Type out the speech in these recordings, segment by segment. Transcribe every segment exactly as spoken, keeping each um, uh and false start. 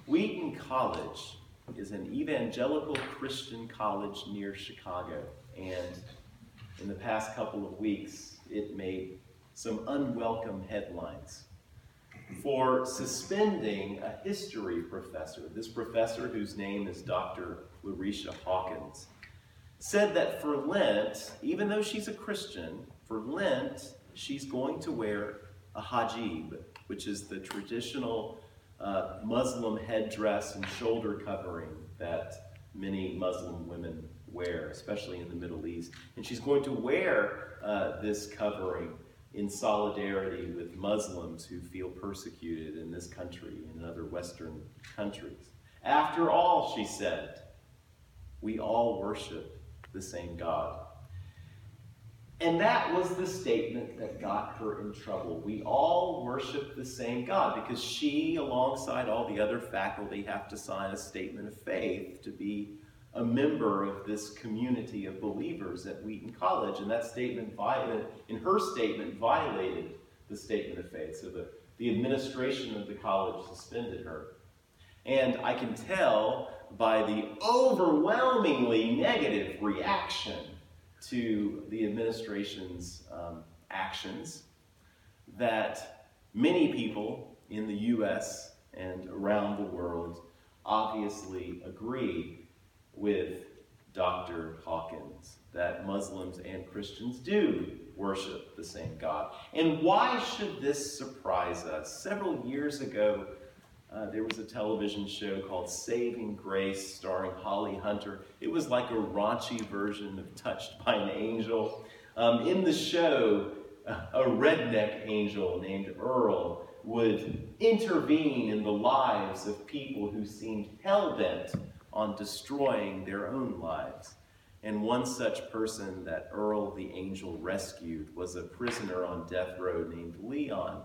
Wheaton College is an evangelical Christian college near Chicago, and in the past couple of weeks, it made some unwelcome headlines for suspending a history professor. This professor, whose name is Doctor Larisha Hawkins, said that for Lent, even though she's a Christian, for Lent, she's going to wear a hijab, which is the traditional uh, Muslim headdress and shoulder covering that many Muslim women wear, especially in the Middle East. And she's going to wear uh, this covering in solidarity with Muslims who feel persecuted in this country and in other Western countries. After all, she said, we all worship the same God. And that was the statement that got her in trouble. We all worship the same God, because she, alongside all the other faculty, have to sign a statement of faith to be a member of this community of believers at Wheaton College. And that statement, violated, in her statement, violated the statement of faith. So the, the administration of the college suspended her. And I can tell by the overwhelmingly negative reaction to the administration's um, actions that many people in the U S and around the world obviously agree with Doctor Hawkins, that Muslims and Christians do worship the same God. And why should this surprise us? Several years ago, Uh, there was a television show called Saving Grace starring Holly Hunter. It was like a raunchy version of Touched by an Angel. Um, in the show, a redneck angel named Earl would intervene in the lives of people who seemed hell-bent on destroying their own lives. And one such person that Earl the angel rescued was a prisoner on death row named Leon.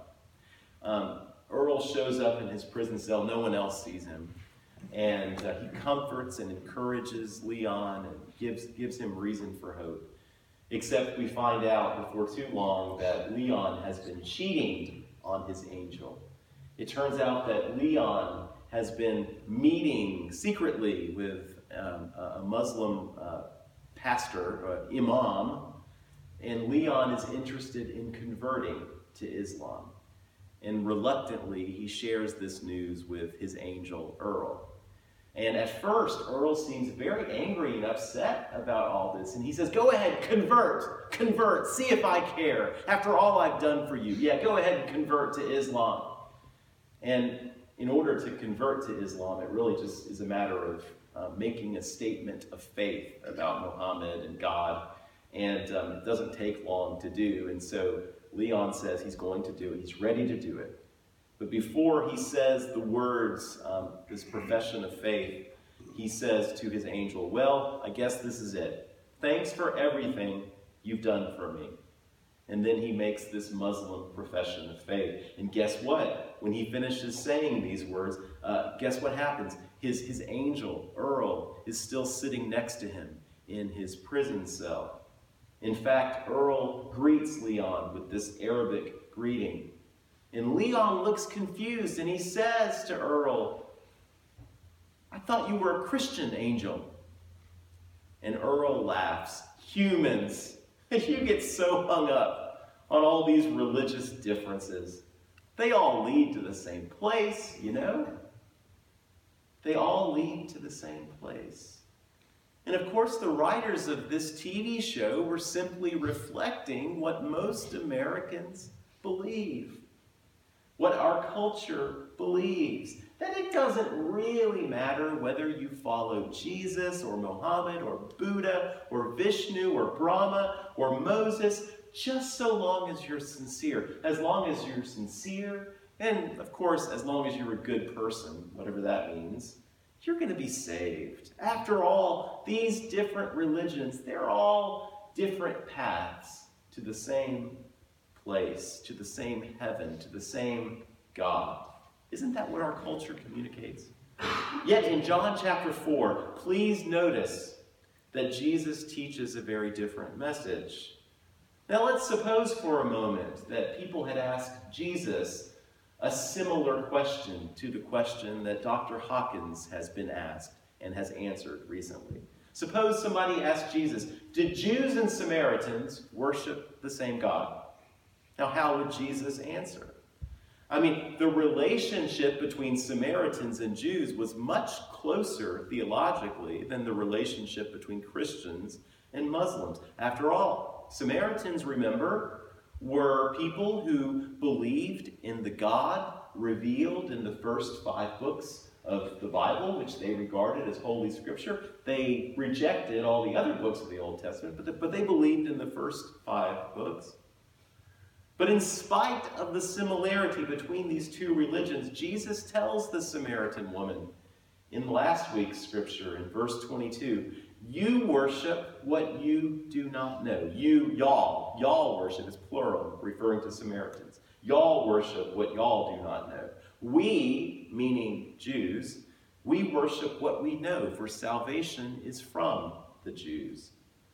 Um, Earl shows up in his prison cell. No one else sees him. And uh, he comforts and encourages Leon and gives, gives him reason for hope. Except we find out before too long that Leon has been cheating on his angel. It turns out that Leon has been meeting secretly with um, a Muslim uh, pastor, uh, imam, and Leon is interested in converting to Islam. And reluctantly, he shares this news with his angel, Earl. And at first, Earl seems very angry and upset about all this. And he says, go ahead, convert, convert, see if I care. After all I've done for you, yeah, go ahead and convert to Islam. And in order to convert to Islam, it really just is a matter of uh, making a statement of faith about Muhammad and God. And um, it doesn't take long to do. And so Leon says he's going to do it. He's ready to do it. But before he says the words, um, this profession of faith, he says to his angel, well, I guess this is it. Thanks for everything you've done for me. And then he makes this Muslim profession of faith. And guess what? When he finishes saying these words, uh, guess what happens? His, his angel, Earl, is still sitting next to him in his prison cell. In fact, Earl greets Leon with this Arabic greeting. And Leon looks confused and he says to Earl, I thought you were a Christian, angel. And Earl laughs. Humans, you get so hung up on all these religious differences. They all lead to the same place, you know? They all lead to the same place. And of course, the writers of this T V show were simply reflecting what most Americans believe, what our culture believes, that it doesn't really matter whether you follow Jesus or Muhammad or Buddha or Vishnu or Brahma or Moses, just so long as you're sincere. As long as you're sincere, and of course, as long as you're a good person, whatever that means, you're going to be saved. After all, these different religions, they're all different paths to the same place, to the same heaven, to the same God. Isn't that what our culture communicates? Yet in John chapter four, please notice that Jesus teaches a very different message. Now let's suppose for a moment that people had asked Jesus a similar question to the question that Doctor Hawkins has been asked and has answered recently. Suppose somebody asked Jesus, did Jews and Samaritans worship the same God? Now, how would Jesus answer? I mean, the relationship between Samaritans and Jews was much closer theologically than the relationship between Christians and Muslims. After all, Samaritans, remember, were people who believed in the God revealed in the first five books of the Bible, which they regarded as Holy Scripture. They rejected all the other books of the Old Testament, but, the, but they believed in the first five books. But in spite of the similarity between these two religions, Jesus tells the Samaritan woman in last week's scripture, in verse twenty-two, you worship what you do not know. You, y'all, y'all worship is plural, referring to Samaritans. Y'all worship what y'all do not know. We, meaning Jews, we worship what we know, for salvation is from the Jews.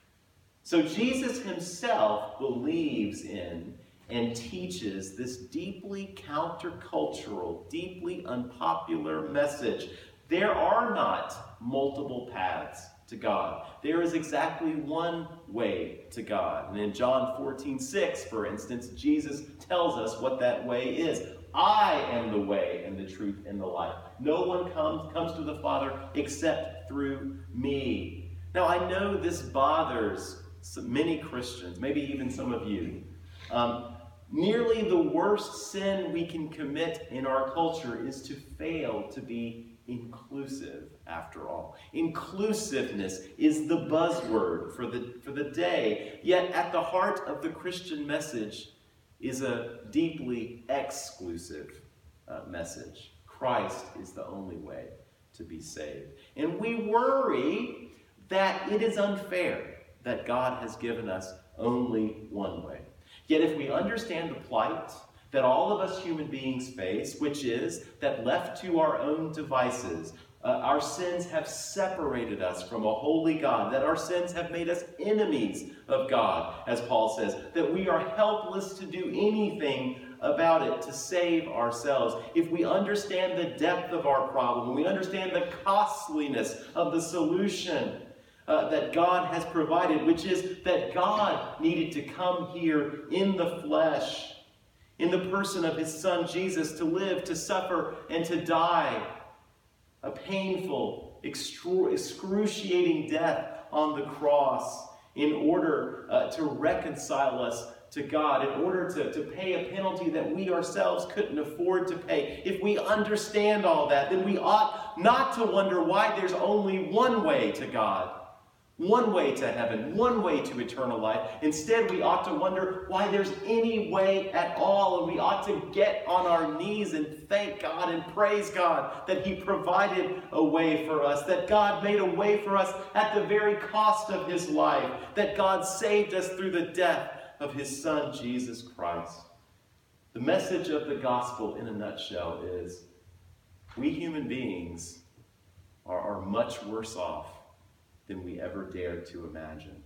So Jesus himself believes in and teaches this deeply countercultural, deeply unpopular message. There are not multiple paths to God. There is exactly one way to God. And in John fourteen six, for instance, Jesus tells us what that way is. I am the way and the truth and the life. No one comes, comes to the Father except through me. Now, I know this bothers many Christians, maybe even some of you. Um, Nearly the worst sin we can commit in our culture is to fail to be inclusive, after all. Inclusiveness is the buzzword for the, for the day, yet at the heart of the Christian message is a deeply exclusive uh, message. Christ is the only way to be saved. And we worry that it is unfair that God has given us only one way. Yet if we understand the plight that all of us human beings face, which is that left to our own devices, uh, our sins have separated us from a holy God, that our sins have made us enemies of God, as Paul says, that we are helpless to do anything about it to save ourselves. If we understand the depth of our problem, we understand the costliness of the solution Uh, that God has provided, which is that God needed to come here in the flesh, in the person of his Son Jesus, to live, to suffer, and to die a painful, excru- excruciating death on the cross in order uh, to reconcile us to God, in order to, to pay a penalty that we ourselves couldn't afford to pay. If we understand all that, then we ought not to wonder why there's only one way to God. One way to heaven, one way to eternal life. Instead, we ought to wonder why there's any way at all, and we ought to get on our knees and thank God and praise God that he provided a way for us, that God made a way for us at the very cost of his life, that God saved us through the death of his Son, Jesus Christ. The message of the gospel in a nutshell is we human beings are, are much worse off than we ever dared to imagine.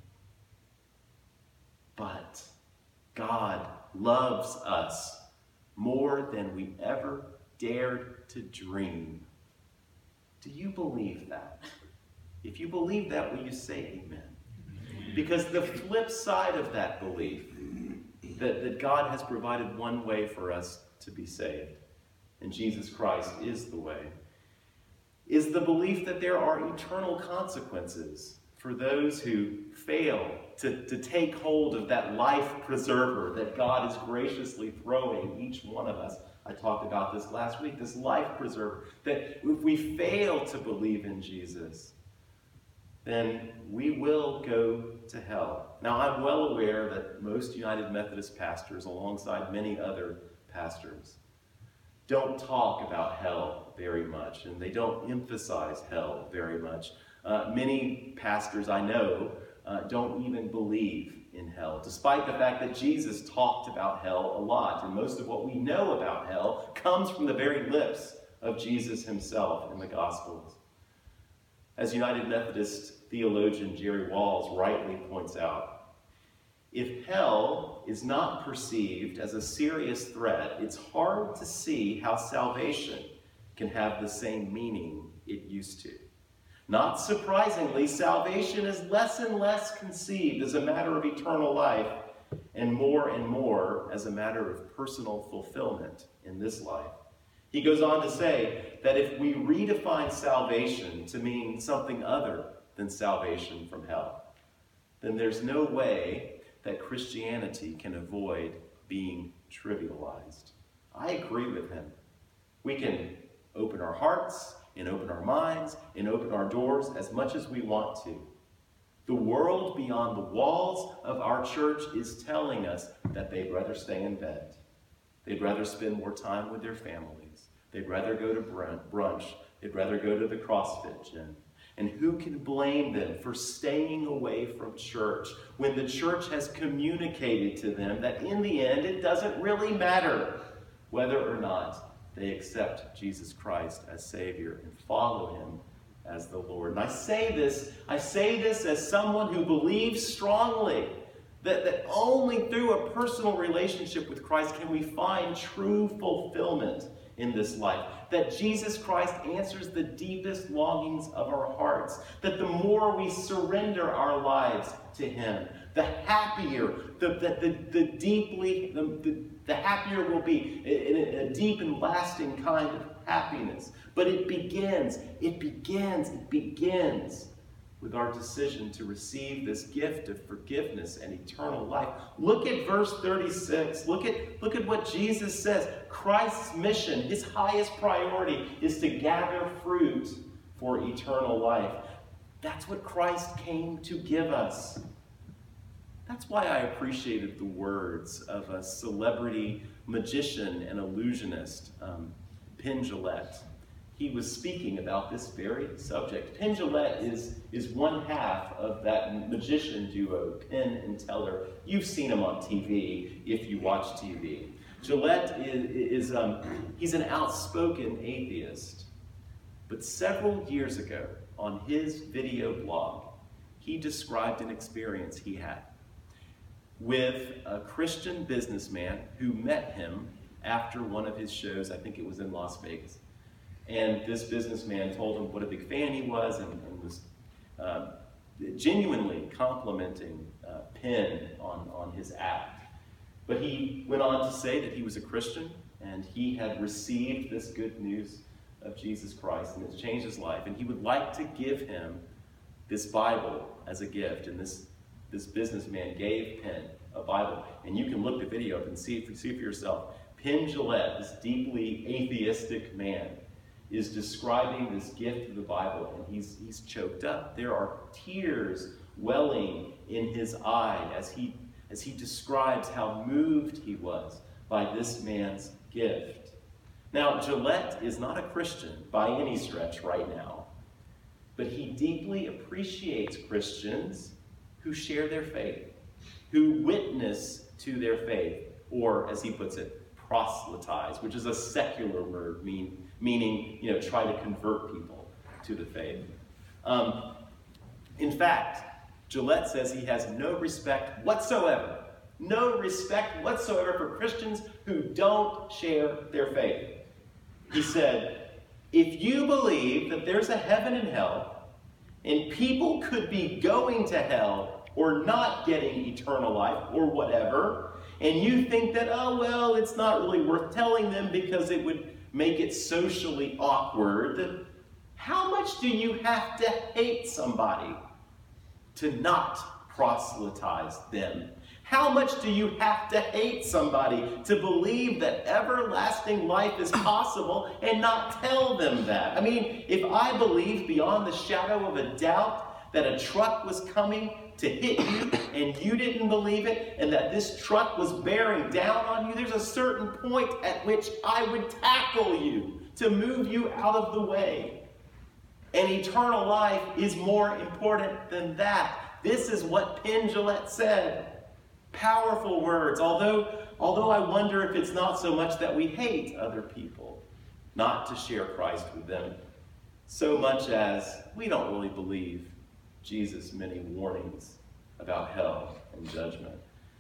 But God loves us more than we ever dared to dream. Do you believe that? If you believe that, will you say amen? Because the flip side of that belief, that, that God has provided one way for us to be saved, and Jesus Christ is the way, is the belief that there are eternal consequences for those who fail to, to take hold of that life preserver that God is graciously throwing each one of us. I talked about this last week, this life preserver, that if we fail to believe in Jesus, then we will go to hell. Now, I'm well aware that most United Methodist pastors, alongside many other pastors, don't talk about hell very much, and they don't emphasize hell very much. Uh, many pastors I know uh, don't even believe in hell, despite the fact that Jesus talked about hell a lot, and most of what we know about hell comes from the very lips of Jesus himself in the Gospels. As United Methodist theologian Jerry Walls rightly points out, If hell is not perceived as a serious threat, it's hard to see how salvation can have the same meaning it used to. Not surprisingly, salvation is less and less conceived as a matter of eternal life and more and more as a matter of personal fulfillment in this life. He goes on to say that if we redefine salvation to mean something other than salvation from hell, then there's no way that Christianity can avoid being trivialized. I agree with him. We can open our hearts and open our minds and open our doors as much as we want to. The world beyond the walls of our church is telling us that they'd rather stay in bed. They'd rather spend more time with their families. They'd rather go to brunch. They'd rather go to the CrossFit gym. And who can blame them for staying away from church when the church has communicated to them that in the end it doesn't really matter whether or not they accept Jesus Christ as Savior and follow him as the Lord. And I say this, I say this as someone who believes strongly that, that only through a personal relationship with Christ can we find true fulfillment in this life. That Jesus Christ answers the deepest longings of our hearts. That the more we surrender our lives to him, the happier, the, the, the, the deeply, the, the, the happier we'll be, in a, a deep and lasting kind of happiness. But it begins, it begins, it begins with our decision to receive this gift of forgiveness and eternal life. Look at verse thirty-six. Look at, look at what Jesus says. Christ's mission, his highest priority, is to gather fruit for eternal life. That's what Christ came to give us. That's why I appreciated the words of a celebrity magician and illusionist, um, Penn Jillette. He was speaking about this very subject. Penn Jillette is, is one half of that magician duo, Penn and Teller. You've seen him on T V if you watch T V. Jillette is, is um, he's an outspoken atheist. But several years ago, on his video blog, he described an experience he had with a Christian businessman who met him after one of his shows. I think it was in Las Vegas. And this businessman told him what a big fan he was and, and was uh, genuinely complimenting uh, Penn on, on his act. But he went on to say that he was a Christian and he had received this good news of Jesus Christ and it's changed his life. And he would like to give him this Bible as a gift. And this, this businessman gave Penn a Bible. And you can look the video up and see, see for yourself. Penn Jillette, this deeply atheistic man, is describing this gift of the Bible, and he's, he's choked up. There are tears welling in his eye as he, as he describes how moved he was by this man's gift. Now, Jillette is not a Christian by any stretch right now, but he deeply appreciates Christians who share their faith, who witness to their faith, or, as he puts it, proselytize, which is a secular word, mean, meaning, you know, try to convert people to the faith. Um, in fact, Jillette says he has no respect whatsoever, no respect whatsoever for Christians who don't share their faith. He said, if you believe that there's a heaven and hell, and people could be going to hell or not getting eternal life or whatever, and you think that, oh, well, it's not really worth telling them because it would make it socially awkward, how much do you have to hate somebody to not proselytize them? How much do you have to hate somebody to believe that everlasting life is possible and not tell them that? I mean, if I believe beyond the shadow of a doubt that a truck was coming to hit you and you didn't believe it, and that this truck was bearing down on you, there's a certain point at which I would tackle you to move you out of the way. And eternal life is more important than that. This is what Penn Jillette said. Powerful words, although, although I wonder if it's not so much that we hate other people not to share Christ with them, so much as we don't really believe Jesus' many warnings about hell and judgment.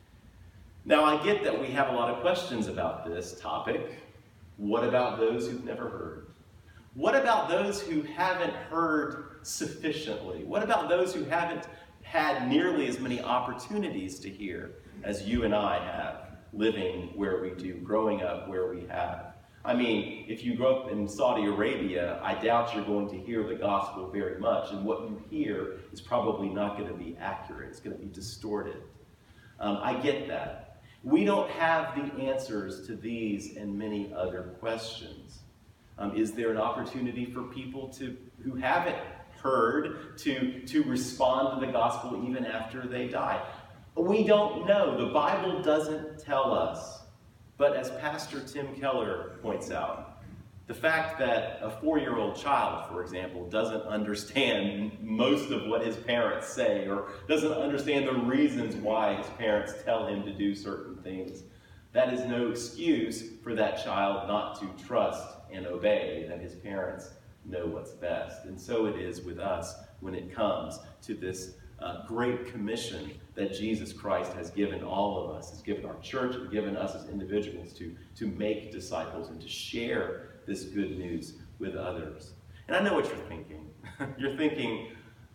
Now, I get that we have a lot of questions about this topic. What about those who've never heard? What about those who haven't heard sufficiently? What about those who haven't had nearly as many opportunities to hear as you and I have, living where we do, growing up where we have? I mean, if you grow up in Saudi Arabia, I doubt you're going to hear the gospel very much, and what you hear is probably not going to be accurate. It's going to be distorted. Um, I get that. We don't have the answers to these and many other questions. Um, is there an opportunity for people to who haven't heard to, to respond to the gospel even after they die? We don't know. The Bible doesn't tell us. But as Pastor Tim Keller points out, the fact that a four-year-old child, for example, doesn't understand most of what his parents say or doesn't understand the reasons why his parents tell him to do certain things, that is no excuse for that child not to trust and obey that his parents know what's best. And so it is with us when it comes to this uh, great commission that Jesus Christ has given all of us, has given our church, and given us as individuals to, to make disciples and to share this good news with others. And I know what you're thinking. You're thinking,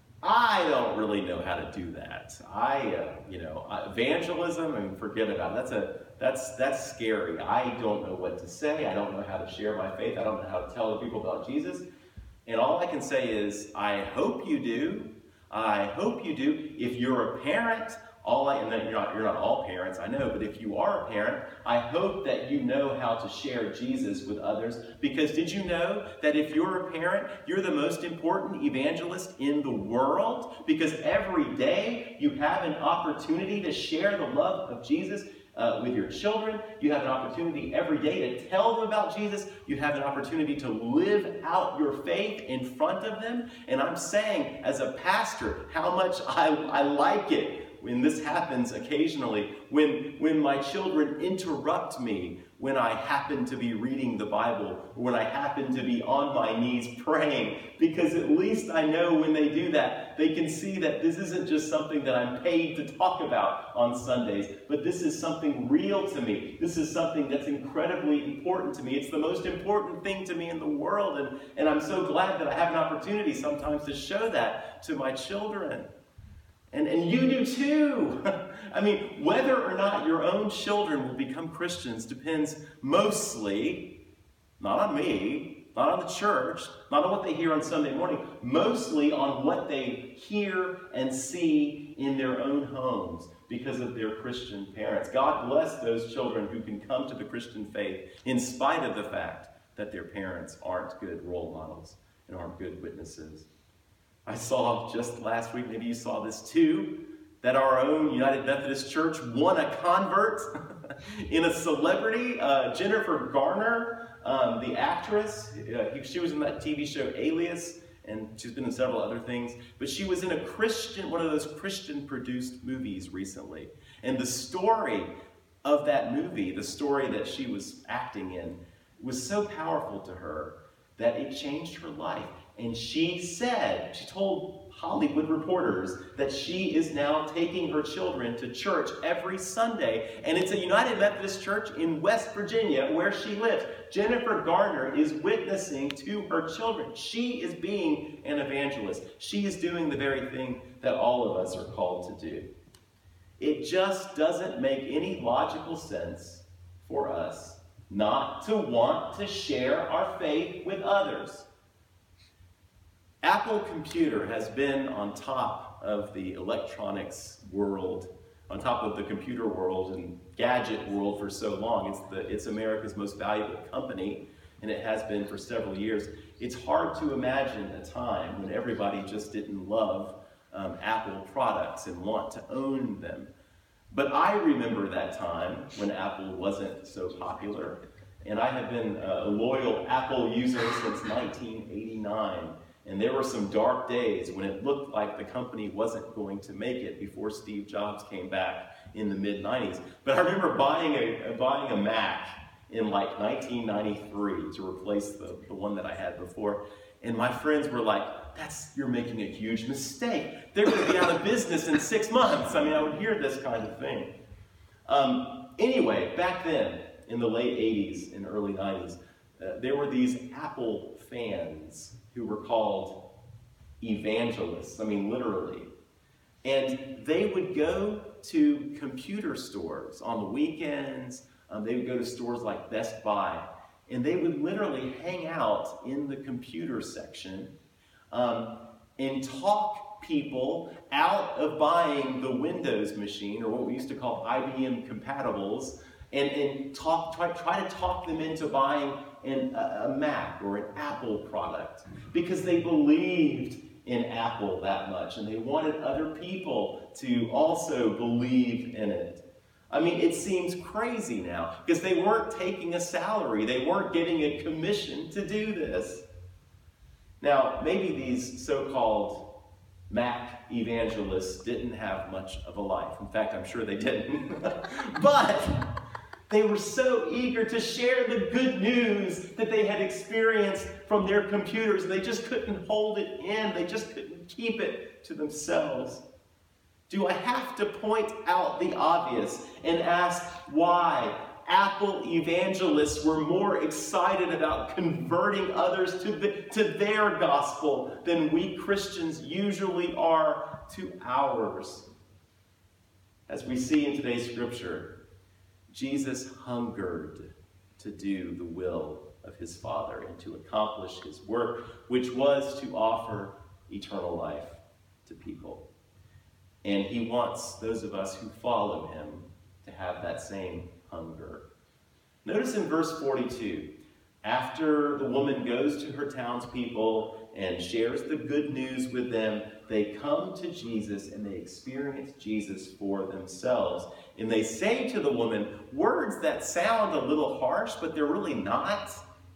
I don't really know how to do that. I, uh, you know, evangelism, and forget about it. That's a that's that's scary. I don't know what to say. I don't know how to share my faith. I don't know how to tell other people about Jesus. And all I can say is, I hope you do. I hope you do. If you're a parent, all I and you're not you're not all parents, I know, but if you are a parent, I hope that you know how to share Jesus with others. Because did you know that if you're a parent, you're the most important evangelist in the world? Because every day you have an opportunity to share the love of Jesus uh, with your children. You have an opportunity every day to tell them about Jesus. You have an opportunity to live out your faith in front of them. And I'm saying, as a pastor, how much I, I like it when this happens occasionally, when, when my children interrupt me when I happen to be reading the Bible, or when I happen to be on my knees praying, because at least I know when they do that, they can see that this isn't just something that I'm paid to talk about on Sundays, but this is something real to me. This is something that's incredibly important to me. It's the most important thing to me in the world, and, and I'm so glad that I have an opportunity sometimes to show that to my children. And, and you do too. I mean, whether or not your own children will become Christians depends mostly, not on me, not on the church, not on what they hear on Sunday morning, mostly on what they hear and see in their own homes because of their Christian parents. God bless those children who can come to the Christian faith in spite of the fact that their parents aren't good role models and aren't good witnesses. I saw just last week, maybe you saw this too, that our own United Methodist Church won a convert in a celebrity, uh, Jennifer Garner, um, the actress. Uh, she was in that T V show Alias, and she's been in several other things. But she was in a Christian, one of those Christian-produced movies recently. And the story of that movie, the story that she was acting in, was so powerful to her that it changed her life. And she said, she told Hollywood reporters that she is now taking her children to church every Sunday. And it's a United Methodist Church in West Virginia where she lives. Jennifer Garner is witnessing to her children. She is being an evangelist. She is doing the very thing that all of us are called to do. It just doesn't make any logical sense for us not to want to share our faith with others. Apple Computer has been on top of the electronics world, on top of the computer world and gadget world for so long. It's, the, it's America's most valuable company, and it has been for several years. It's hard to imagine a time when everybody just didn't love um, Apple products and want to own them. But I remember that time when Apple wasn't so popular, and I have been a loyal Apple user since nineteen eighty-nine. And there were some dark days when it looked like the company wasn't going to make it before Steve Jobs came back in the mid nineties. But I remember buying a, buying a Mac in like nineteen ninety-three to replace the, the one that I had before. And my friends were like, "That's you're making a huge mistake. They're going to be out of business in six months. I mean, I would hear this kind of thing. Um, anyway, back then, in the late eighties and early nineties, uh, there were these Apple fans who were called evangelists. I mean, literally. And they would go to computer stores on the weekends. Um, they would go to stores like Best Buy. And they would literally hang out in the computer section um, and talk people out of buying the Windows machine, or what we used to call I B M compatibles, and, and talk, try, try to talk them into buying an, a, a Mac or an Apple product, because they believed in Apple that much, and they wanted other people to also believe in it. I mean, it seems crazy now, because they weren't taking a salary. They weren't getting a commission to do this. Now, maybe these so-called Mac evangelists didn't have much of a life. In fact, I'm sure they didn't. But they were so eager to share the good news that they had experienced from their computers. They just couldn't hold it in. They just couldn't keep it to themselves. Do I have to point out the obvious and ask why Apple evangelists were more excited about converting others to, the, to their gospel than we Christians usually are to ours? As we see in today's scripture, Jesus hungered to do the will of his Father and to accomplish his work, which was to offer eternal life to people. And he wants those of us who follow him to have that same hunger. Notice in verse forty-two, after the woman goes to her townspeople and shares the good news with them, they come to Jesus and they experience Jesus for themselves. And they say to the woman words that sound a little harsh, but they're really not.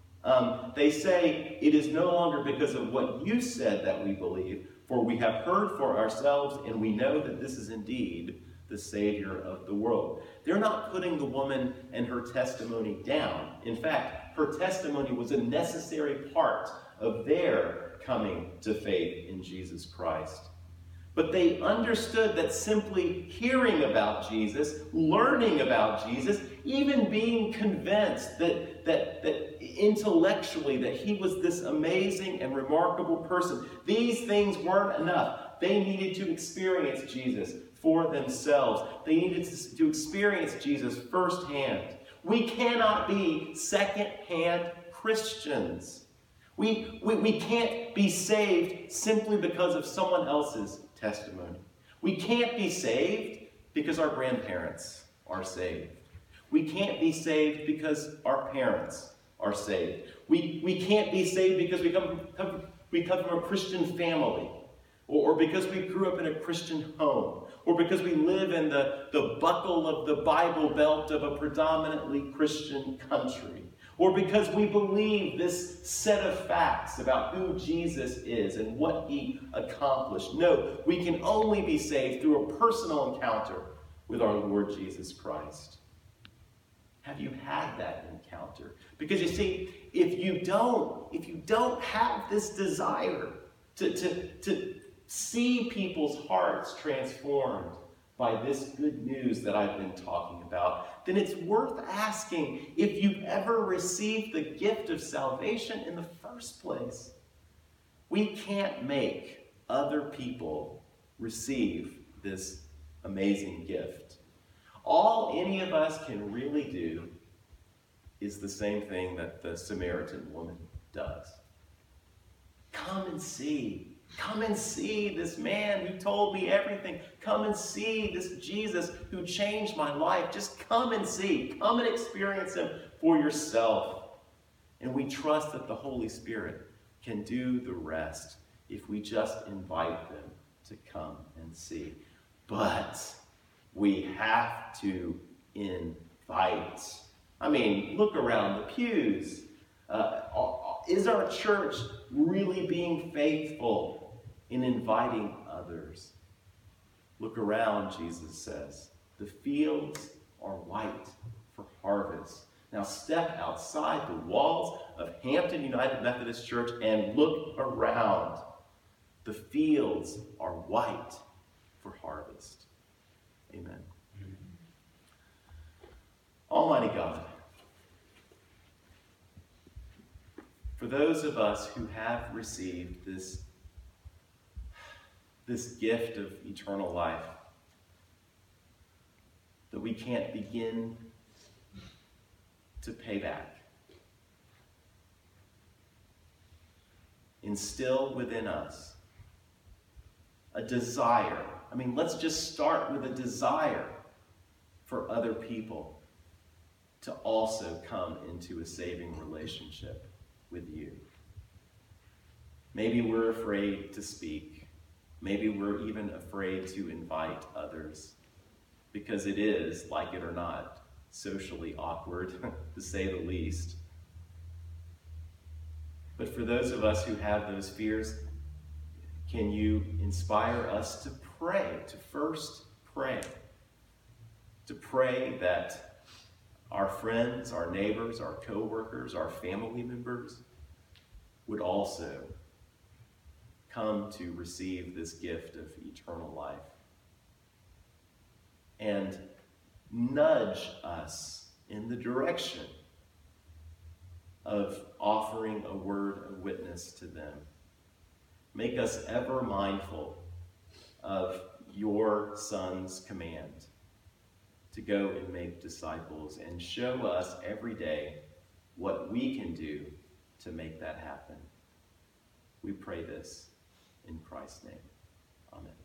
Um, they say, "It is no longer because of what you said that we believe, for we have heard for ourselves, and we know that this is indeed the Savior of the world." They're not putting the woman and her testimony down. In fact, her testimony was a necessary part of their coming to faith in Jesus Christ. But they understood that simply hearing about Jesus, learning about Jesus, even being convinced that, that, that intellectually that he was this amazing and remarkable person, these things weren't enough. They needed to experience Jesus for themselves. They needed to, to experience Jesus firsthand. We cannot be second-hand Christians. We, we, we can't be saved simply because of someone else's testimony. We can't be saved because our grandparents are saved. We can't be saved because our parents are saved. We, we can't be saved because we come, come, we come from a Christian family, or, or because we grew up in a Christian home, or because we live in the, the buckle of the Bible Belt of a predominantly Christian country, or because we believe this set of facts about who Jesus is and what he accomplished. No, we can only be saved through a personal encounter with our Lord Jesus Christ. Have you had that encounter? Because you see, if you don't, if you don't have this desire to, to, to see people's hearts transformed by this good news that I've been talking about, then it's worth asking if you've ever received the gift of salvation in the first place. We can't make other people receive this amazing gift. All any of us can really do is the same thing that the Samaritan woman does. Come and see. Come and see this man who told me everything. Come and see this Jesus who changed my life. Just come and see. Come and experience him for yourself. And we trust that the Holy Spirit can do the rest if we just invite them to come and see. But we have to invite. I mean, look around the pews. Uh, is our church really being faithful in inviting others? Look around, Jesus says. The fields are white for harvest. Now step outside the walls of Hampton United Methodist Church and look around. The fields are white for harvest. Amen. Almighty God, for those of us who have received this, this gift of eternal life that we can't begin to pay back, instill within us a desire. I mean, let's just start with a desire for other people to also come into a saving relationship with you. Maybe we're afraid to speak. Maybe we're even afraid to invite others because it is, like it or not, socially awkward, to say the least. But for those of us who have those fears, can you inspire us to pray, to first pray, to pray that our friends, our neighbors, our co-workers, our family members would also come to receive this gift of eternal life, and nudge us in the direction of offering a word of witness to them. Make us ever mindful of your Son's command to go and make disciples, and show us every day what we can do to make that happen. We pray this in Christ's name. Amen.